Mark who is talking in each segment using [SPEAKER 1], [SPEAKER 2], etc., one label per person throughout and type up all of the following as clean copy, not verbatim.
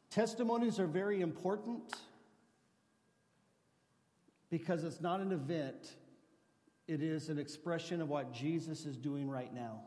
[SPEAKER 1] Testimonies are very important because it's not an event. It is an expression of what Jesus is doing right now.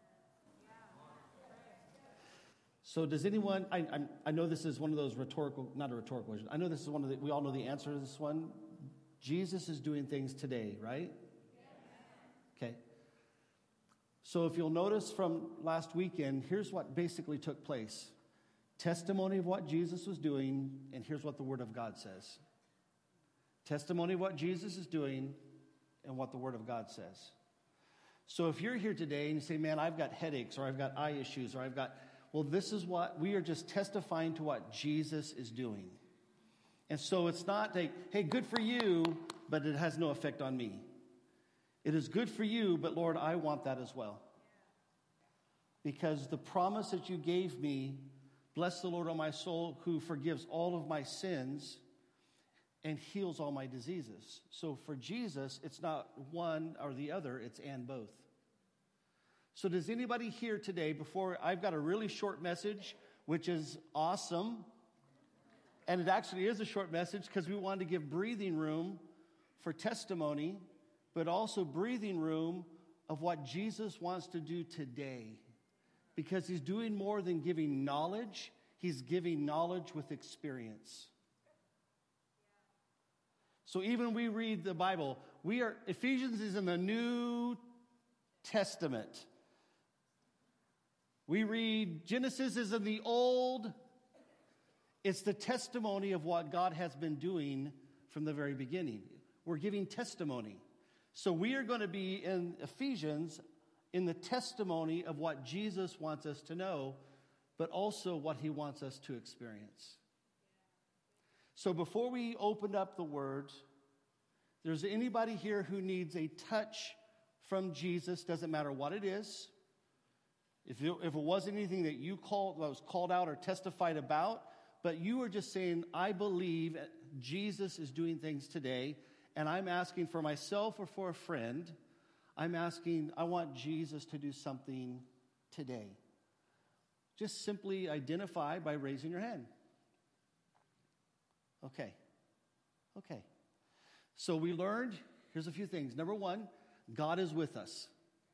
[SPEAKER 1] So does anyone, I know this is one of those rhetorical, not a rhetorical question. I know this is one of the, we all know the answer to this one. Jesus is doing things today, right? Okay. So if you'll notice from last weekend, here's what basically took place. Testimony of what Jesus was doing, and here's what the Word of God says. Testimony of what Jesus is doing, and what the Word of God says. So if you're here today and you say, man, I've got headaches, or I've got eye issues, or I've got, well, this is what, we are just testifying to what Jesus is doing. And so it's not like, hey, good for you, but it has no effect on me. It is good for you, but Lord, I want that as well. Because the promise that you gave me, bless the Lord, O my soul, who forgives all of my sins and heals all my diseases. So for Jesus, it's not one or the other, it's and both. So does anybody here today, before, I've got a really short message, which is awesome. And it actually is a short message because we wanted to give breathing room for testimony, but also breathing room of what Jesus wants to do today. Because he's doing more than giving knowledge. He's giving knowledge with experience. So even we read the Bible, Ephesians is in the New Testament. We read Genesis is in the Old. It's the testimony of what God has been doing from the very beginning. We're giving testimony. So we are going to be in Ephesians in the testimony of what Jesus wants us to know, but also what he wants us to experience. So before we open up the Word, there's anybody here who needs a touch from Jesus, doesn't matter what it is. If it was anything that was called out or testified about, but you are just saying, I believe Jesus is doing things today, and I'm asking for myself or for a friend, I want Jesus to do something today. Just simply identify by raising your hand. Okay. So we learned, here's a few things. Number one, God is with us.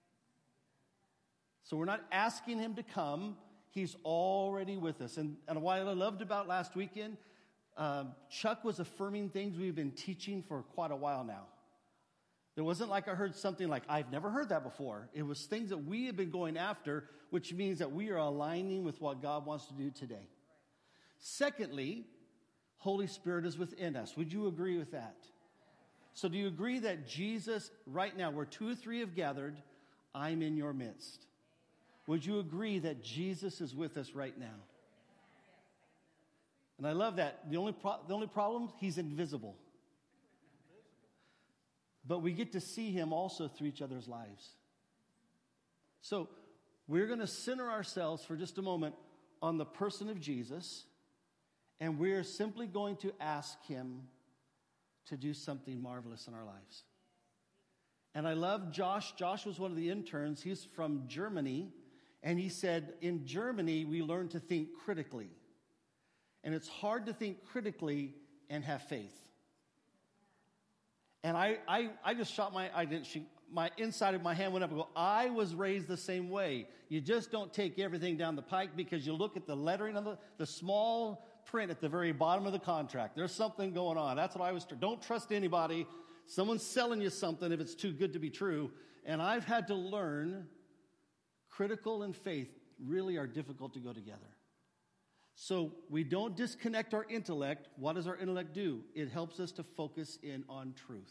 [SPEAKER 1] So we're not asking him to come. He's already with us. And what I loved about last weekend, Chuck was affirming things we've been teaching for quite a while now. It wasn't like I heard something like, I've never heard that before. It was things that we have been going after, which means that we are aligning with what God wants to do today. Secondly, Holy Spirit is within us. Would you agree with that? So do you agree that Jesus, right now, where two or three have gathered, I'm in your midst? Would you agree that Jesus is with us right now? And I love that. The only problem, he's invisible. But we get to see him also through each other's lives. So we're going to center ourselves for just a moment on the person of Jesus, and we're simply going to ask him to do something marvelous in our lives. And I love Josh. Josh was one of the interns. He's from Germany, and he said, in Germany, we learn to think critically. And it's hard to think critically and have faith. And I just shot my inside of my hand went up and go, I was raised the same way. You just don't take everything down the pike because you look at the lettering on the small print at the very bottom of the contract. There's something going on. That's what I was. Don't trust anybody. Someone's selling you something if it's too good to be true. And I've had to learn critical and faith really are difficult to go together. So we don't disconnect our intellect. What does our intellect do? It helps us to focus in on truth.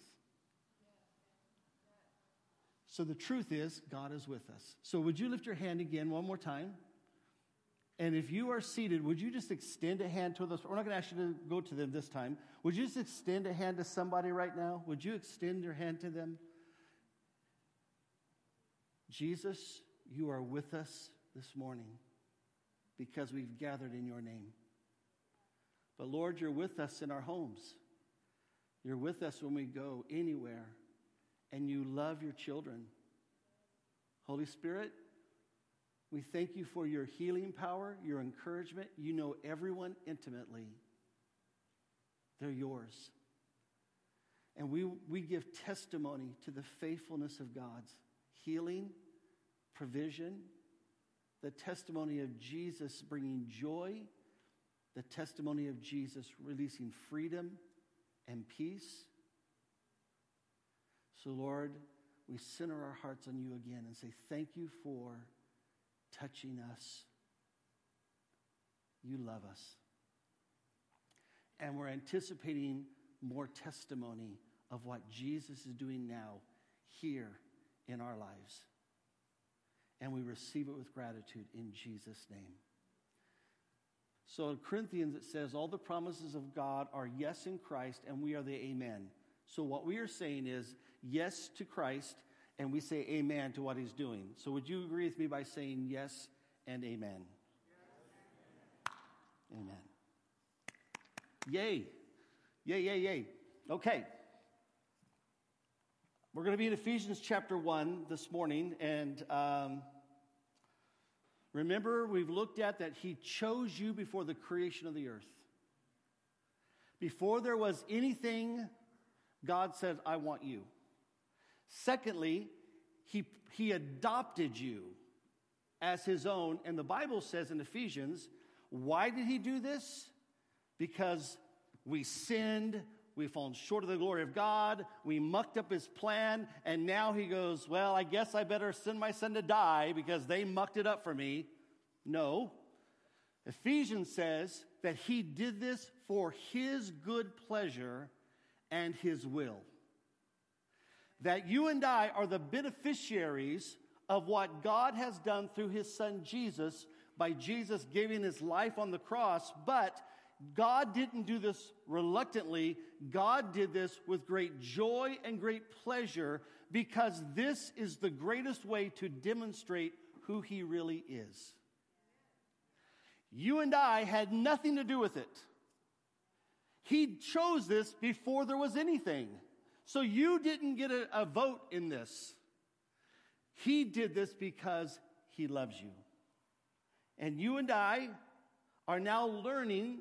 [SPEAKER 1] So the truth is, God is with us. So would you lift your hand again one more time? And if you are seated, would you just extend a hand to us? We're not going to ask you to go to them this time. Would you just extend a hand to somebody right now? Would you extend your hand to them? Jesus, you are with us this morning because we've gathered in your name. But Lord, you're with us in our homes. You're with us when we go anywhere. And you love your children. Holy Spirit, We thank you for your healing power, your encouragement. You know everyone intimately. They're yours. And we give testimony to the faithfulness of God's healing, provision, the testimony of Jesus bringing joy, the testimony of Jesus releasing freedom and peace. So, Lord, we center our hearts on you again and say thank you for touching us. You love us. And we're anticipating more testimony of what Jesus is doing now, here in our lives. And we receive it with gratitude in Jesus' name. So in Corinthians it says, all the promises of God are yes in Christ, and we are the amen. So what we are saying is yes to Christ, and we say amen to what he's doing. So would you agree with me by saying yes and amen? Yes. Amen. Yay. Yay, yay, yay. Okay. We're going to be in Ephesians chapter 1 this morning, and remember, we've looked at that he chose you before the creation of the earth. Before there was anything, God said, I want you. Secondly, he adopted you as his own, and the Bible says in Ephesians, why did he do this? Because we sinned, we've fallen short of the glory of God, we mucked up his plan, and now he goes, well, I guess I better send my son to die because they mucked it up for me. No. Ephesians says that he did this for his good pleasure and his will. That you and I are the beneficiaries of what God has done through his son Jesus by Jesus giving his life on the cross, but God didn't do this reluctantly. God did this with great joy and great pleasure because this is the greatest way to demonstrate who he really is. You and I had nothing to do with it. He chose this before there was anything. So you didn't get a vote in this. He did this because he loves you. And you and I are now learning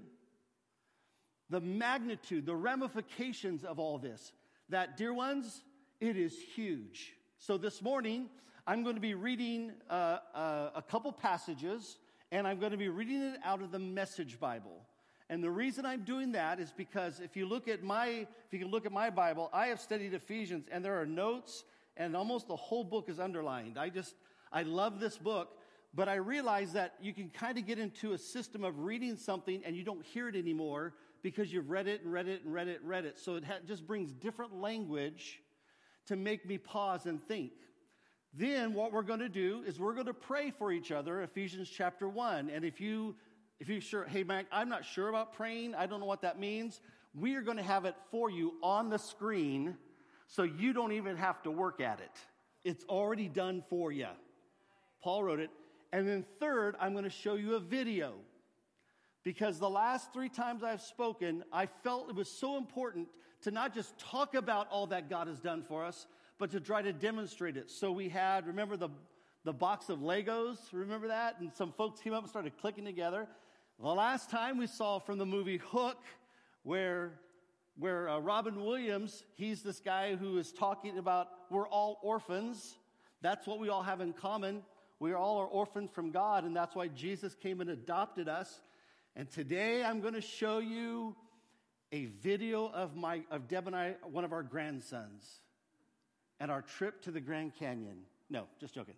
[SPEAKER 1] the magnitude, the ramifications of all this. That, dear ones, it is huge. So this morning, I'm going to be reading a couple passages, and I'm going to be reading it out of the Message Bible. And the reason I'm doing that is because if you can look at my Bible, I have studied Ephesians, and there are notes, and almost the whole book is underlined. I love this book, but I realize that you can kind of get into a system of reading something, and you don't hear it anymore, because you've read it and read it and read it and read it. So it just brings different language to make me pause and think. Then what we're going to do is we're going to pray for each other, Ephesians chapter 1. And if you're sure, hey, Mike, I'm not sure about praying, I don't know what that means, we are going to have it for you on the screen so you don't even have to work at it. It's already done for you. Paul wrote it. And then third, I'm going to show you a video. Because the last 3 times I've spoken, I felt it was so important to not just talk about all that God has done for us, but to try to demonstrate it. So we had, remember the box of Legos? Remember that? And some folks came up and started clicking together. The last time we saw from the movie Hook, where Robin Williams, he's this guy who is talking about we're all orphans. That's what we all have in common. We all are orphans from God, and that's why Jesus came and adopted us. And today I'm going to show you a video of Deb and I, one of our grandsons, and our trip to the Grand Canyon. No, just joking.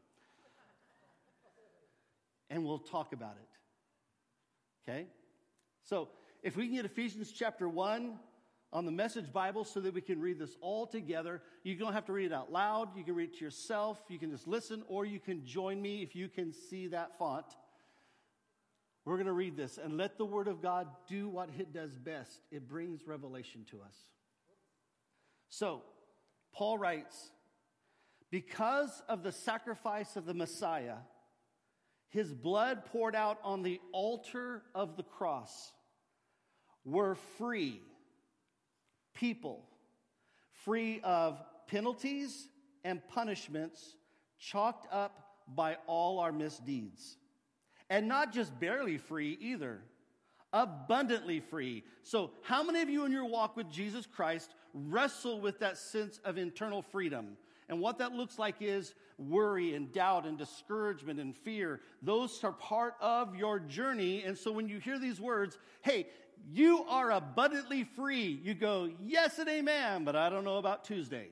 [SPEAKER 1] And we'll talk about it. Okay? So if we can get Ephesians chapter 1 on the Message Bible so that we can read this all together. You don't have to read it out loud. You can read it to yourself. You can just listen, or you can join me if you can see that font. We're going to read this, and let the Word of God do what it does best. It brings revelation to us. So, Paul writes, because of the sacrifice of the Messiah, his blood poured out on the altar of the cross, we're free people, free of penalties and punishments chalked up by all our misdeeds. And not just barely free either, abundantly free. So how many of you in your walk with Jesus Christ wrestle with that sense of internal freedom? And what that looks like is worry and doubt and discouragement and fear. Those are part of your journey. And so when you hear these words, hey, you are abundantly free, you go, yes and amen, but I don't know about Tuesday.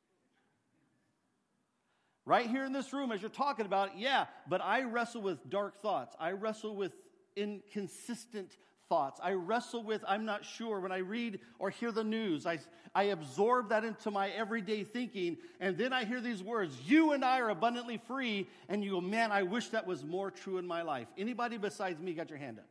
[SPEAKER 1] Right here in this room, as you're talking about it, yeah, but I wrestle with dark thoughts. I wrestle with inconsistent thoughts. I wrestle with, I'm not sure. When I read or hear the news, I absorb that into my everyday thinking, and then I hear these words, you and I are abundantly free, and you go, man, I wish that was more true in my life. Anybody besides me got your hand up?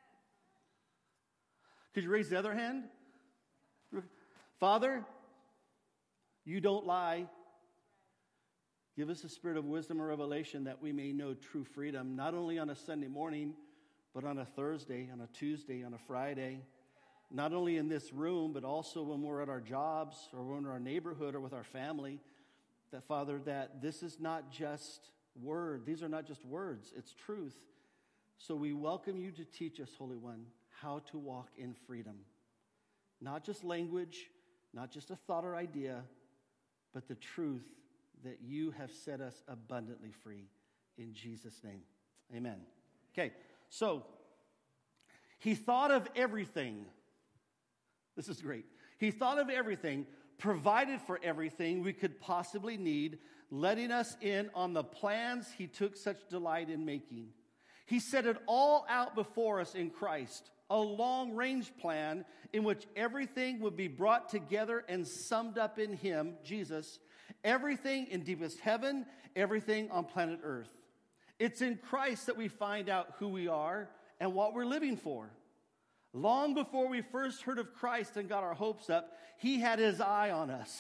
[SPEAKER 1] Could you raise the other hand? Father, you don't lie. Give us a spirit of wisdom and revelation that we may know true freedom, not only on a Sunday morning, but on a Thursday, on a Tuesday, on a Friday. Not only in this room, but also when we're at our jobs or when we're in our neighborhood or with our family. That, Father, that this is not just word. These are not just words. It's truth. So we welcome you to teach us, Holy One, how to walk in freedom. Not just language, not just a thought or idea, but the truth that you have set us abundantly free. In Jesus' name, amen. Okay, so he thought of everything. This is great. He thought of everything, provided for everything we could possibly need, letting us in on the plans he took such delight in making. He set it all out before us in Christ, a long-range plan in which everything would be brought together and summed up in him, Jesus, everything in deepest heaven, everything on planet Earth. It's in Christ that we find out who we are and what we're living for. Long before we first heard of Christ and got our hopes up, he had his eye on us.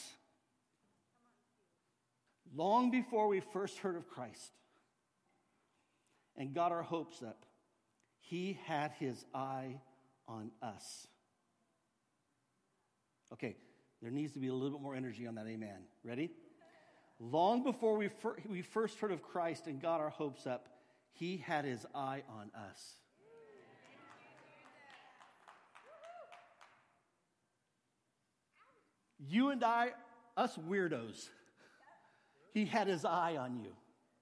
[SPEAKER 1] Long before we first heard of Christ and got our hopes up, he had his eye on us. Okay, there needs to be a little bit more energy on that amen. Ready? Long before we first heard of Christ and got our hopes up, he had his eye on us. You and I, us weirdos, he had his eye on you.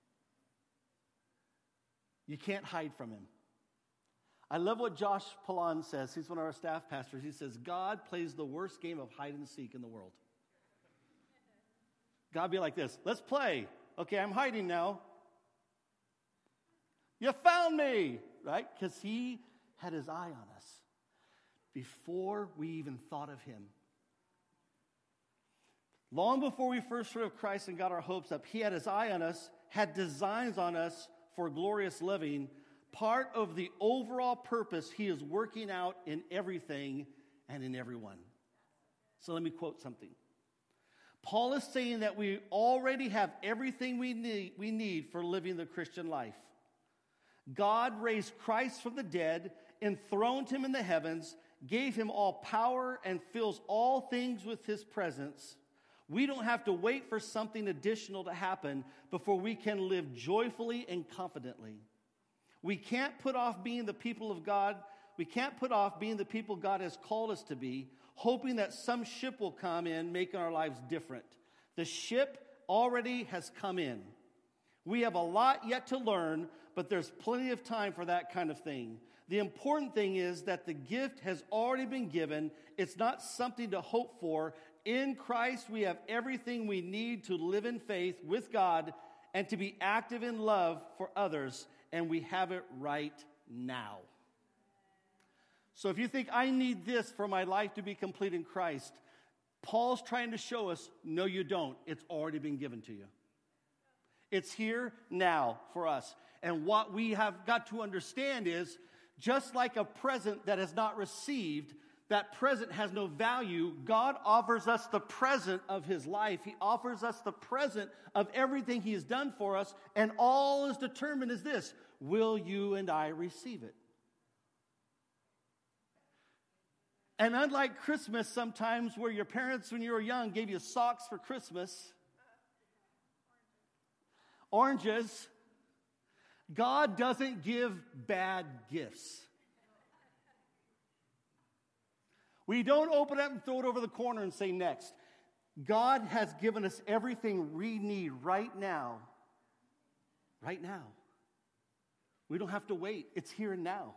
[SPEAKER 1] You can't hide from him. I love what Josh Palan says. He's one of our staff pastors. He says, God plays the worst game of hide and seek in the world. God be like this, let's play. Okay, I'm hiding now. You found me, right? Because he had his eye on us before we even thought of him. Long before we first heard of Christ and got our hopes up, he had his eye on us, had designs on us for glorious living, part of the overall purpose he is working out in everything and in everyone. So let me quote something. Paul is saying that we already have everything we need for living the Christian life. God raised Christ from the dead, enthroned him in the heavens, gave him all power, and fills all things with his presence. We don't have to wait for something additional to happen before we can live joyfully and confidently. We can't put off being the people of God. We can't put off being the people God has called us to be, hoping that some ship will come in, making our lives different. The ship already has come in. We have a lot yet to learn, but there's plenty of time for that kind of thing. The important thing is that the gift has already been given. It's not something to hope for. In Christ, we have everything we need to live in faith with God and to be active in love for others, and we have it right now. So if you think, I need this for my life to be complete in Christ, Paul's trying to show us, no, you don't. It's already been given to you. It's here now for us. And what we have got to understand is, just like a present that is not received, that present has no value. God offers us the present of his life. He offers us the present of everything he has done for us. And all is determined is this: will you and I receive it? And unlike Christmas sometimes, where your parents when you were young gave you socks for Christmas, oranges, God doesn't give bad gifts. We don't open up and throw it over the corner and say next. God has given us everything we need right now. Right now. We don't have to wait. It's here and now.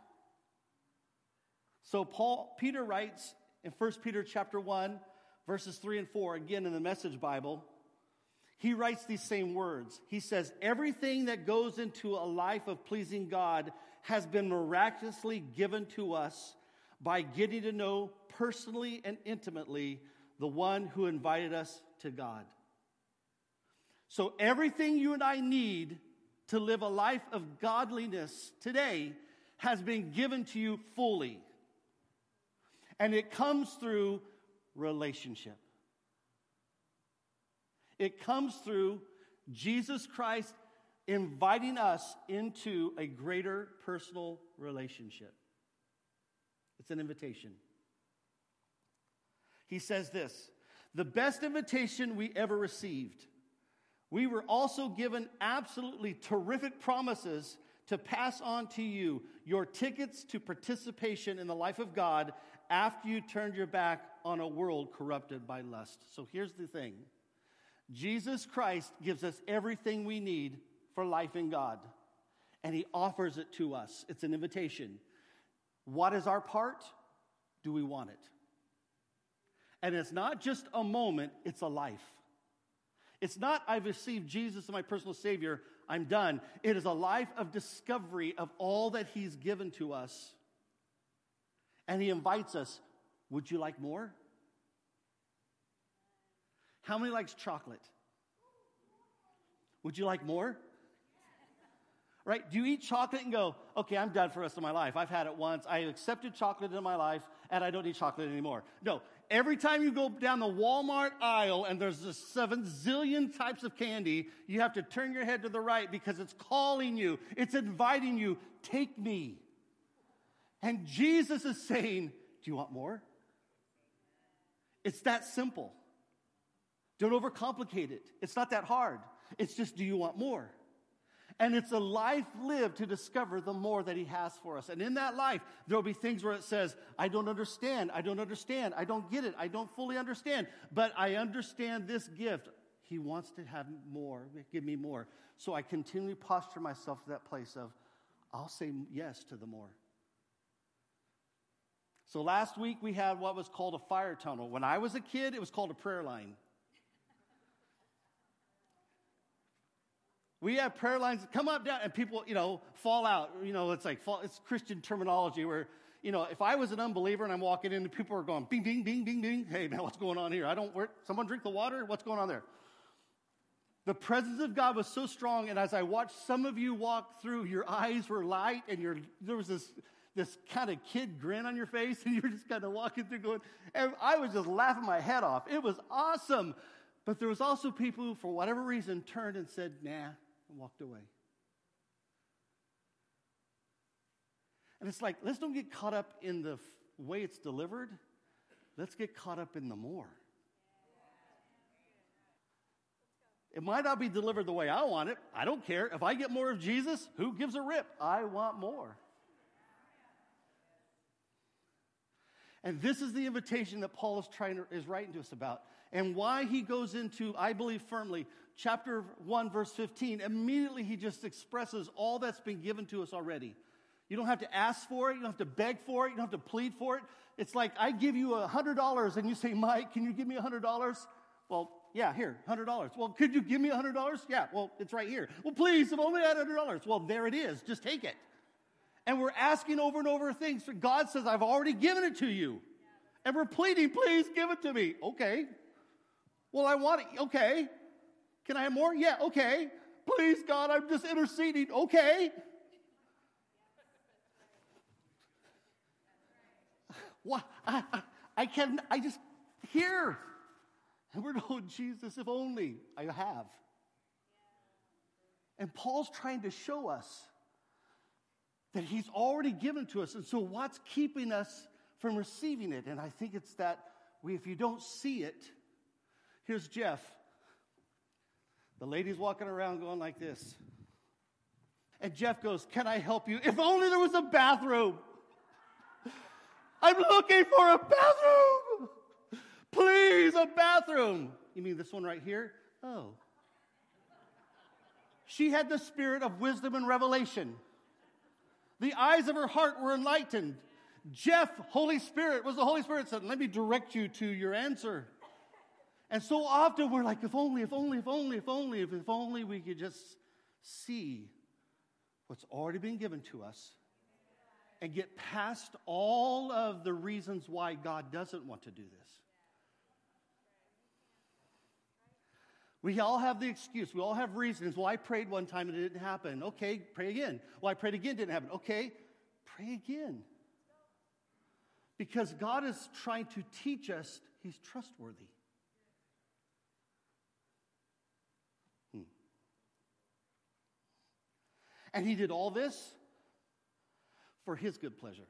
[SPEAKER 1] So Peter writes in 1 Peter chapter 1, verses 3 and 4, again in the Message Bible, he writes these same words. He says, everything that goes into a life of pleasing God has been miraculously given to us by getting to know personally and intimately the one who invited us to God. So everything you and I need to live a life of godliness today has been given to you fully. And it comes through relationship. It comes through Jesus Christ inviting us into a greater personal relationship. It's an invitation. He says this, the best invitation we ever received. We were also given absolutely terrific promises to pass on to you your tickets to participation in the life of God after you turned your back on a world corrupted by lust. So here's the thing. Jesus Christ gives us everything we need for life in God, and he offers it to us. It's an invitation. What is our part? Do we want it? And it's not just a moment, it's a life. It's not, I've received Jesus as my personal Savior, I'm done. It is a life of discovery of all that he's given to us. And he invites us, would you like more? How many likes chocolate? Would you like more? Right? Do you eat chocolate and go, okay, I'm done for the rest of my life. I've had it once. I accepted chocolate in my life, and I don't need chocolate anymore. No. Every time you go down the Walmart aisle and there's a 7 zillion types of candy, you have to turn your head to the right because it's calling you. It's inviting you. Take me. And Jesus is saying, do you want more? It's that simple. Don't overcomplicate it. It's not that hard. It's just, do you want more? And it's a life lived to discover the more that he has for us. And in that life, there will be things where it says, I don't understand, I don't get it, I don't fully understand. But I understand this gift. He wants to have more, give me more. So I continually posture myself to that place of, I'll say yes to the more. So last week we had what was called a fire tunnel. When I was a kid, it was called a prayer line. We have prayer lines that come up, down, and people, fall out. It's like it's Christian terminology where, if I was an unbeliever and I'm walking in and people are going, bing, bing, bing, bing, bing. Hey, man, what's going on here? Someone drink the water? What's going on there? The presence of God was so strong, and as I watched some of you walk through, your eyes were light, and there was this kind of kid grin on your face, and you were just kind of walking through going, and I was just laughing my head off. It was awesome. But there was also people who, for whatever reason, turned and said, nah, and walked away. And it's like, let's don't get caught up in the way it's delivered. Let's get caught up in the more. It might not be delivered the way I want it. I don't care. If I get more of Jesus, who gives a rip? I want more. And this is the invitation that Paul is writing to us about. And why he goes into, I believe firmly, chapter 1, verse 15, immediately he just expresses all that's been given to us already. You don't have to ask for it. You don't have to beg for it. You don't have to plead for it. It's like I give you $100 and you say, Mike, can you give me $100? Well, yeah, here, $100. Well, could you give me $100? Yeah, well, it's right here. Well, please, if only I had $100. Well, there it is. Just take it. And we're asking over and over things. God says, I've already given it to you. And we're pleading, please give it to me. Okay. Well, I want it. Okay. Can I have more? Yeah, okay. Please, God, I'm just interceding. Okay. What? I just here. And we're going, Jesus, if only I have. And Paul's trying to show us that he's already given to us. And so what's keeping us from receiving it? And I think it's that if you don't see it, here's Jeff. The lady's walking around going like this. And Jeff goes, can I help you? If only there was a bathroom. I'm looking for a bathroom. Please, a bathroom. You mean this one right here? Oh. She had the spirit of wisdom and revelation. The eyes of her heart were enlightened. Jeff, Holy Spirit, was the Holy Spirit said, let me direct you to your answer. And so often we're like, if only we could just see what's already been given to us and get past all of the reasons why God doesn't want to do this. We all have the excuse. We all have reasons. Well, I prayed one time and it didn't happen. Okay, pray again. Well, I prayed again, didn't happen. Okay, pray again. Because God is trying to teach us He's trustworthy. And He did all this for His good pleasure.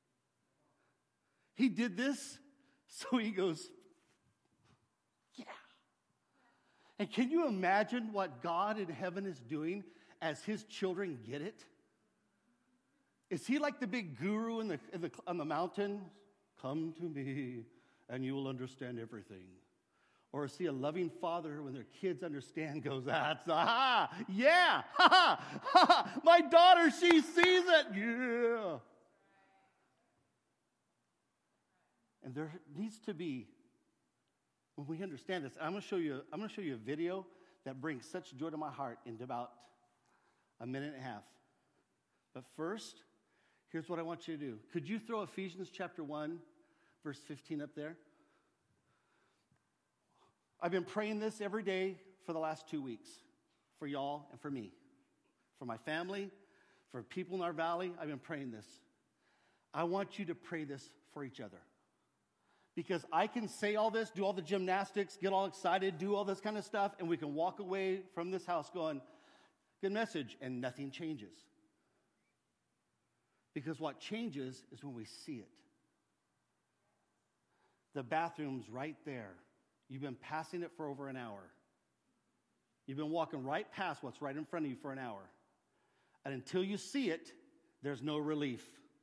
[SPEAKER 1] He did this so He goes, yeah. And can you imagine what God in heaven is doing as His children get it? Is He like the big guru on the mountain? Come to me and you will understand everything. Or is He a loving father when their kids understand, goes, that's, yeah, my daughter, she sees it, yeah. And there needs to be, when we understand this, I'm going to show you a video that brings such joy to my heart in about a minute and a half. But first, here's what I want you to do. Could you throw Ephesians chapter 1, verse 15 up there? I've been praying this every day for the last 2 weeks, for y'all and for me, for my family, for people in our valley. I've been praying this. I want you to pray this for each other. Because I can say all this, do all the gymnastics, get all excited, do all this kind of stuff, and we can walk away from this house going, good message, and nothing changes. Because what changes is when we see it. The bathroom's right there. You've been passing it for over an hour. You've been walking right past what's right in front of you for an hour. And until you see it, there's no relief.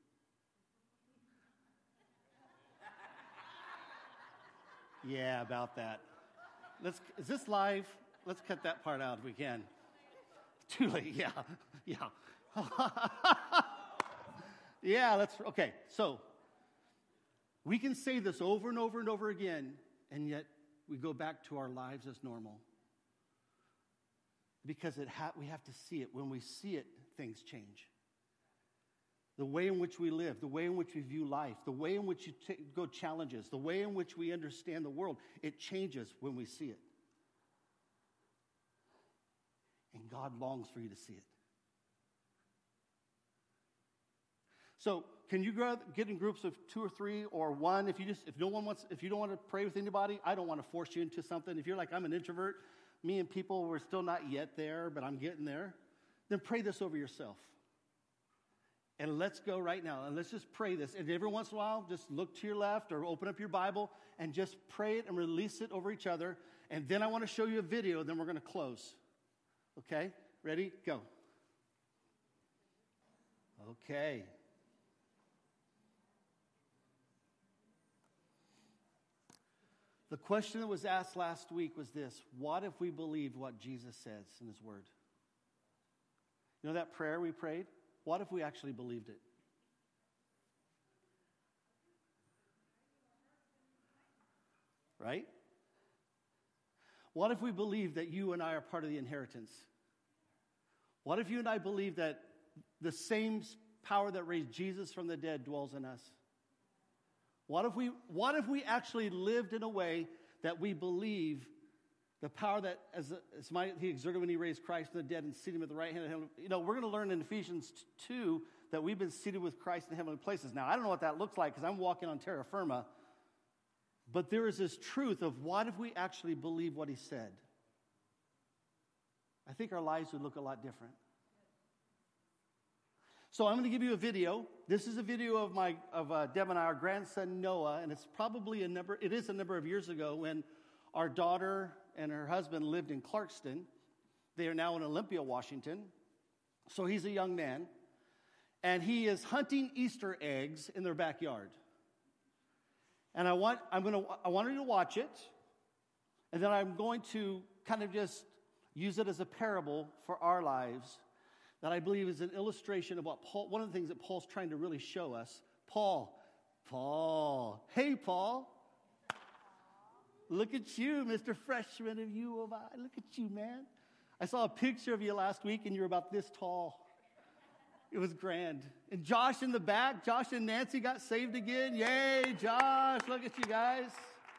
[SPEAKER 1] Yeah, about that. Is this live? Let's cut that part out if we can. Too late, yeah. Yeah, okay. So, we can say this over and over and over again, and yet we go back to our lives as normal. Because we have to see it. When we see it, things change. The way in which we live, the way in which we view life, the way in which you go challenges, the way in which we understand the world, it changes when we see it. And God longs for you to see it. So, can you get in groups of 2 or 3 or 1? If you don't want to pray with anybody, I don't want to force you into something. If you're like, I'm an introvert, me and people, we're still not yet there, but I'm getting there, then pray this over yourself. And let's go right now, and let's just pray this. And every once in a while, just look to your left or open up your Bible and just pray it and release it over each other. And then I want to show you a video, then we're going to close. Okay? Ready? Go. Okay. The question that was asked last week was this: what if we believed what Jesus says in His Word? You know that prayer we prayed? What if we actually believed it? Right? What if we believed that you and I are part of the inheritance? What if you and I believe that the same power that raised Jesus from the dead dwells in us? What if we actually lived in a way that we believe the power that He exerted when He raised Christ from the dead and seated Him at the right hand of Him? You know, we're going to learn in Ephesians 2 that we've been seated with Christ in heavenly places. Now, I don't know what that looks like because I'm walking on terra firma. But there is this truth of what if we actually believe what He said? I think our lives would look a lot different. So I'm going to give you a video. This is a video of Deb and I, our grandson Noah, and it is a number of years ago when our daughter and her husband lived in Clarkston. They are now in Olympia, Washington. So he's a young man, and he is hunting Easter eggs in their backyard. And I want you to watch it, and then I'm going to kind of just use it as a parable for our lives that I believe is an illustration of what one of the things that Paul's trying to really show us. Paul, hey Paul, look at you, Mr. Freshman of U of I. Look at you, man. I saw a picture of you last week, and you're about this tall. It was grand. And Josh in the back, Josh and Nancy got saved again. Yay, Josh. Look at you guys.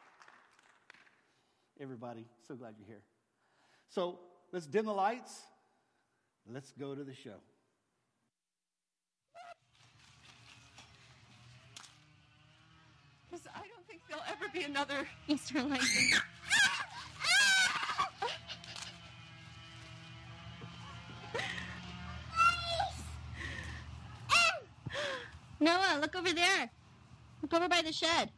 [SPEAKER 1] Everybody, so glad you're here. So let's dim the lights. Let's go to the show.
[SPEAKER 2] Because I don't think there'll ever be another Easter Lightning. Noah, look over there. Look over by the shed.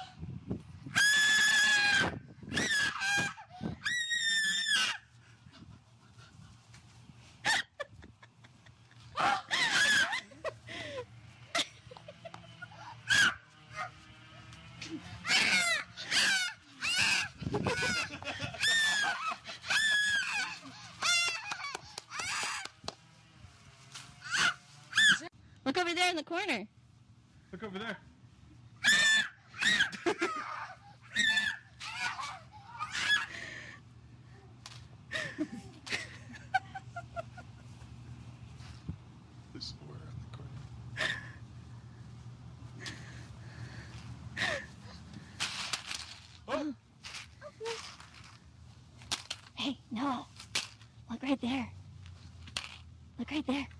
[SPEAKER 2] Look over there in the corner.
[SPEAKER 3] Look over there. There's somewhere in the corner. Oh!
[SPEAKER 2] Hey, Noah. Look right there. Look right there.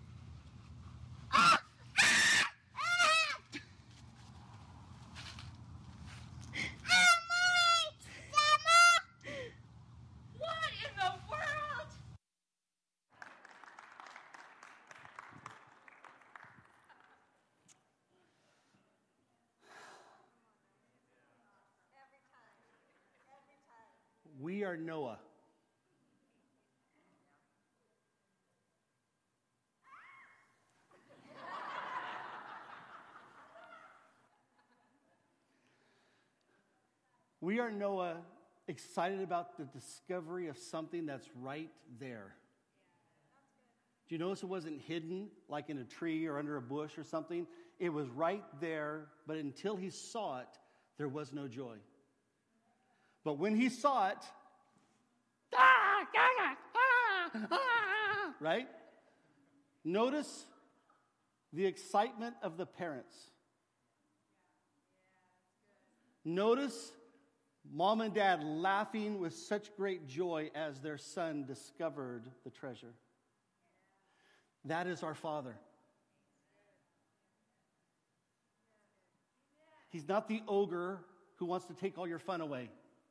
[SPEAKER 1] We are Noah. We are Noah, excited about the discovery of something that's right there. Do you notice it wasn't hidden like in a tree or under a bush or something? It was right there, but until he saw it, there was no joy. But when he saw it, right? Notice the excitement of the parents. Notice mom and dad laughing with such great joy as their son discovered the treasure. That is our Father. He's not the ogre who wants to take all your fun away.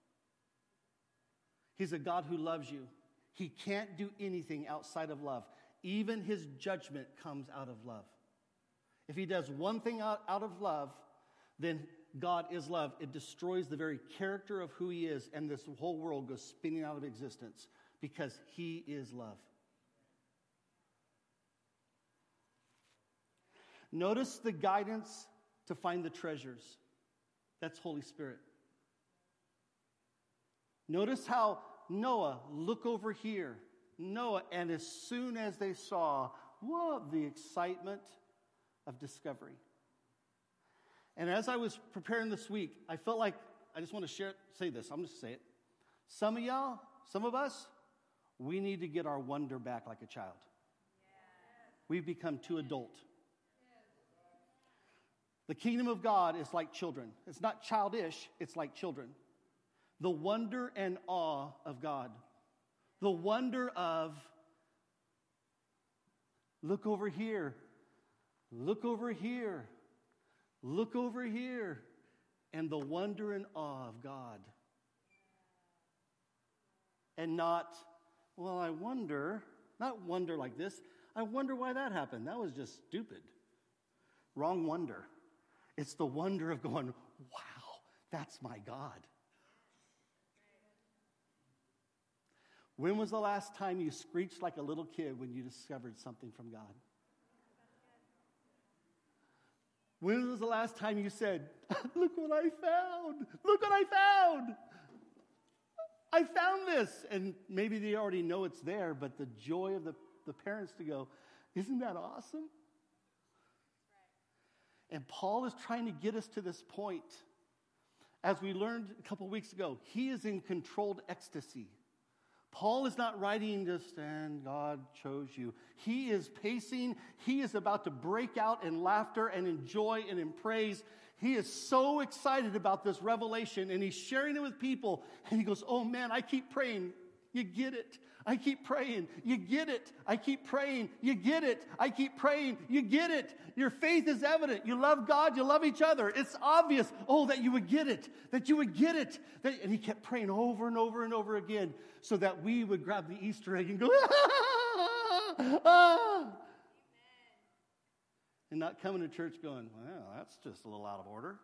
[SPEAKER 1] He's a God who loves you. He can't do anything outside of love. Even his judgment comes out of love. If he does one thing out of love, then God is love. It destroys the very character of who he is, and this whole world goes spinning out of existence because he is love. Notice the guidance to find the treasures. That's Holy Spirit. Notice how Noah, look over here. Noah, and as soon as they saw, whoa, the excitement of discovery. And as I was preparing this week, I felt like I just want to say this. I'm just going to say it. Some of y'all, some of us, we need to get our wonder back like a child. We've become too adult. The kingdom of God is like children. It's not childish, it's like children. The wonder and awe of God. The wonder of, look over here, look over here, look over here, and the wonder and awe of God. And not, well, I wonder, not wonder like this, I wonder why that happened. That was just stupid. Wrong wonder. It's the wonder of going, wow, that's my God. When was the last time you screeched like a little kid when you discovered something from God? When was the last time you said, look what I found? Look what I found! I found this! And maybe they already know it's there, but the joy of the parents to go, isn't that awesome? And Paul is trying to get us to this point. As we learned a couple weeks ago, he is in controlled ecstasy. Paul is not writing just, and God chose you. He is pacing. He is about to break out in laughter and in joy and in praise. He is so excited about this revelation, and he's sharing it with people. And he goes, oh man, I keep praying. You get it. I keep praying. You get it. I keep praying. You get it. I keep praying. You get it. Your faith is evident. You love God. You love each other. It's obvious. Oh, that you would get it. That you would get it. And he kept praying over and over and over again so that we would grab the Easter egg and go, ah. And not coming to church going, well, that's just a little out of order.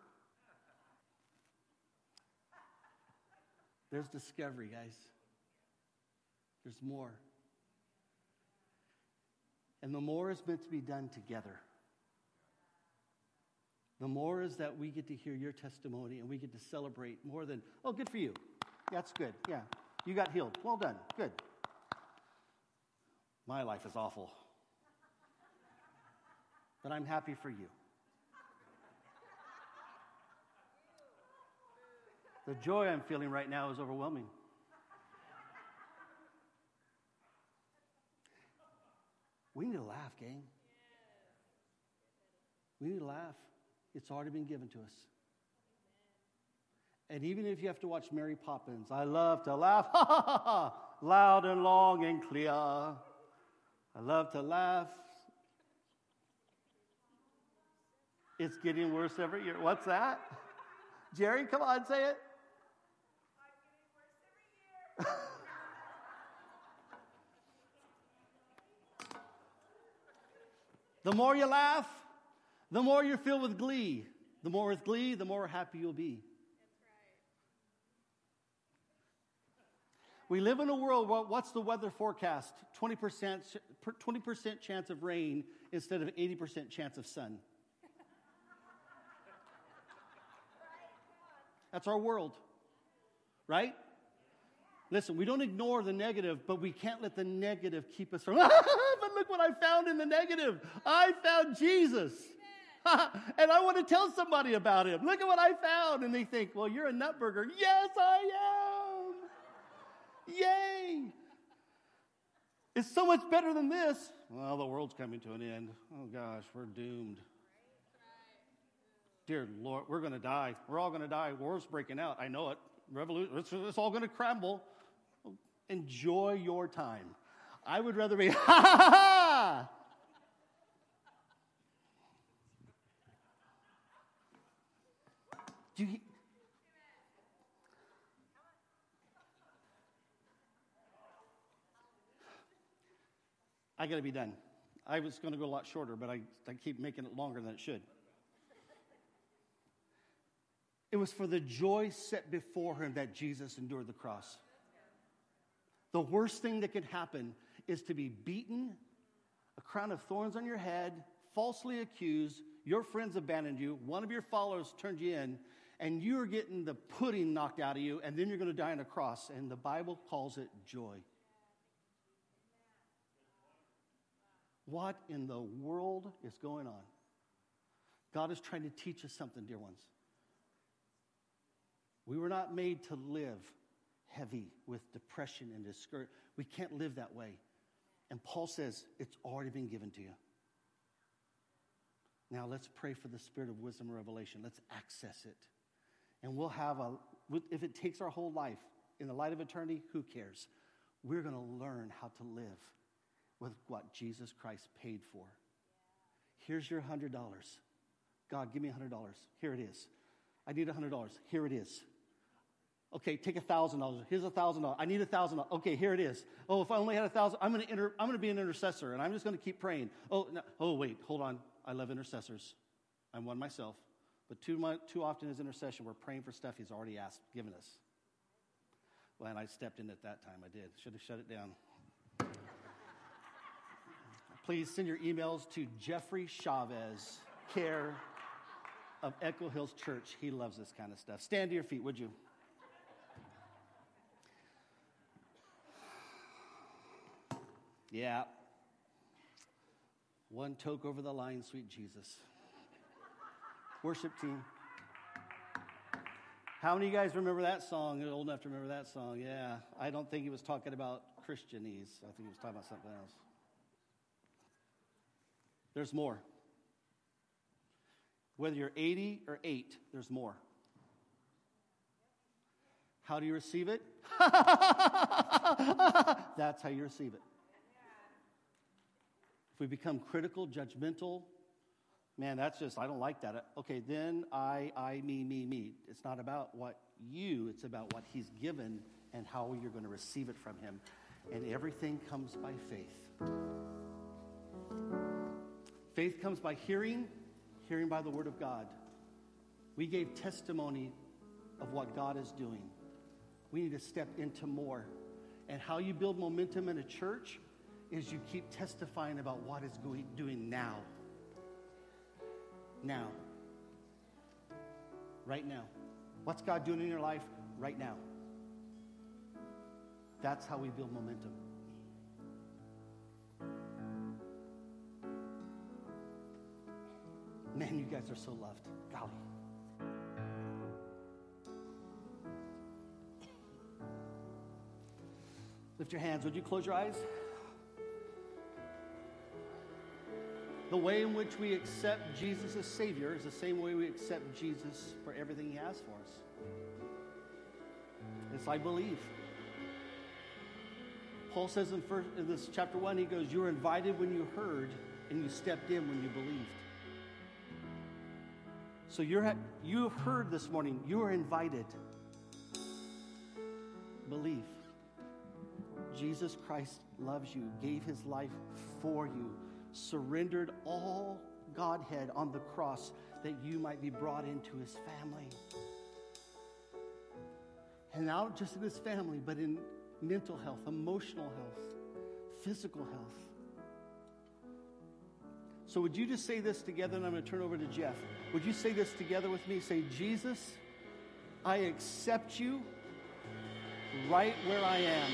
[SPEAKER 1] There's discovery, guys. There's more. And the more is meant to be done together. The more is that we get to hear your testimony and we get to celebrate more than, oh, good for you. That's good. Yeah. You got healed. Well done. Good. My life is awful. But I'm happy for you. The joy I'm feeling right now is overwhelming. We need to laugh, gang. We need to laugh. It's already been given to us. And even if you have to watch Mary Poppins, I love to laugh, ha ha ha ha, loud and long and clear. I love to laugh. It's getting worse every year. What's that? Jerry, come on, say it. I'm getting worse every year. The more you laugh, the more you're filled with glee. The more with glee, the more happy you'll be. We live in a world, what's the weather forecast? 20% chance of rain instead of 80% chance of sun. That's our world, right? Listen, we don't ignore the negative, but we can't let the negative keep us from, but look what I found in the negative. I found Jesus. And I want to tell somebody about him. Look at what I found. And they think, well, you're a nutburger. Yes, I am. Yay. It's so much better than this. Well, the world's coming to an end. Oh, gosh, we're doomed. Dear Lord, we're going to die. We're all going to die. War's breaking out. I know it. Revolution. It's all going to crumble. Enjoy your time. I would rather be, ha ha ha! Do you, I got to be done. I was going to go a lot shorter, but I keep making it longer than it should. It was for the joy set before him that Jesus endured the cross. The worst thing that could happen is to be beaten, a crown of thorns on your head, falsely accused, your friends abandoned you, one of your followers turned you in, and you're getting the pudding knocked out of you, and then you're going to die on a cross. And the Bible calls it joy. What in the world is going on? God is trying to teach us something, dear ones. We were not made to live heavy with depression and discouragement. We can't live that way. And Paul says, it's already been given to you. Now let's pray for the spirit of wisdom and revelation. Let's access it. And we'll have if it takes our whole life, in the light of eternity, who cares? We're going to learn how to live with what Jesus Christ paid for. Here's your $100. God, give me $100. Here it is. I need $100. Here it is. Okay, take $1,000. Here's $1,000. I need $1,000. Okay, here it is. Oh, if I only had $1,000, I'm going to be an intercessor, and I'm just going to keep praying. Oh, no, wait, hold on. I love intercessors. I'm one myself. But too often as intercession, we're praying for stuff he's already given us. Well, and I stepped in at that time. I did. Should have shut it down. Please send your emails to Jeffrey Chavez, care of Echo Hills Church. He loves this kind of stuff. Stand to your feet, would you? Yeah. One toke over the line, sweet Jesus. Worship team. How many of you guys remember that song? You're old enough to remember that song? Yeah. I don't think he was talking about Christianese. I think he was talking about something else. There's more. Whether you're 80 or 8, there's more. How do you receive it? That's how you receive it. If we become critical, judgmental, man, that's just, I don't like that. Okay, then I, me. It's not about what you, it's about what he's given and how you're going to receive it from him. And everything comes by faith. Faith comes by hearing by the word of God. We gave testimony of what God is doing. We need to step into more. And how you build momentum in a church is you keep testifying about what is doing now. Now. Right now. What's God doing in your life right now? That's how we build momentum. Man, you guys are so loved. Golly. Lift your hands. Would you close your eyes? The way in which we accept Jesus as Savior is the same way we accept Jesus for everything he has for us. It's I believe. Paul says in this chapter 1, he goes, you were invited when you heard, and you stepped in when you believed. So you have heard this morning, you are invited. Believe. Jesus Christ loves you, gave his life for you, surrendered all Godhead on the cross that you might be brought into his family. And not just in his family, but in mental health, emotional health, physical health. So would you just say this together, and I'm going to turn over to Jeff. Would you say this together with me? Say, Jesus, I accept you right where I am.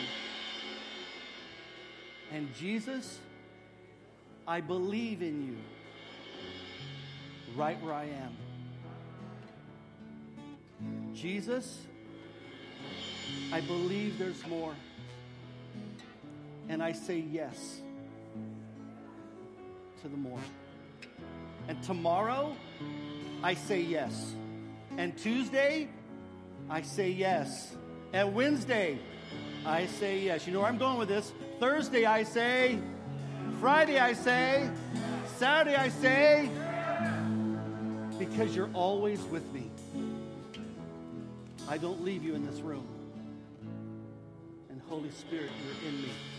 [SPEAKER 1] And Jesus, I believe in you right where I am. Jesus, I believe there's more. And I say yes to the more. And tomorrow, I say yes. And Tuesday, I say yes. And Wednesday, I say yes. You know where I'm going with this. Thursday, I say. Friday, I say. Saturday, I say. Because you're always with me. I don't leave you in this room. And Holy Spirit, you're in me.